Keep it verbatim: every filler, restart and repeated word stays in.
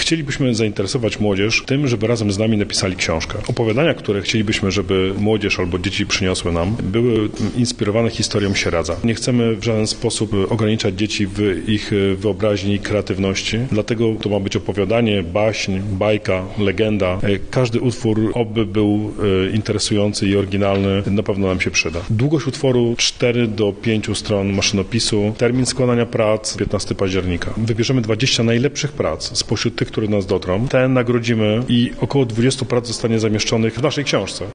Chcielibyśmy zainteresować młodzież tym, żeby razem z nami napisali książkę. Opowiadania, które chcielibyśmy, żeby młodzież albo dzieci przyniosły nam, były inspirowane historią Sieradza. Nie chcemy w żaden sposób ograniczać dzieci w ich wyobraźni i kreatywności, dlatego to ma być opowiadanie, baśń, bajka, legenda. Każdy utwór, oby był interesujący i oryginalny, na pewno nam się przyda. Długość utworu cztery do pięciu stron maszynopisu. Termin składania prac piętnastego października. Wybierzemy dwadzieścia najlepszych prac spośród tych, które do nas dotrą. Te nagrodzimy i około dwudziestu prac zostanie zamieszczonych w naszej książce.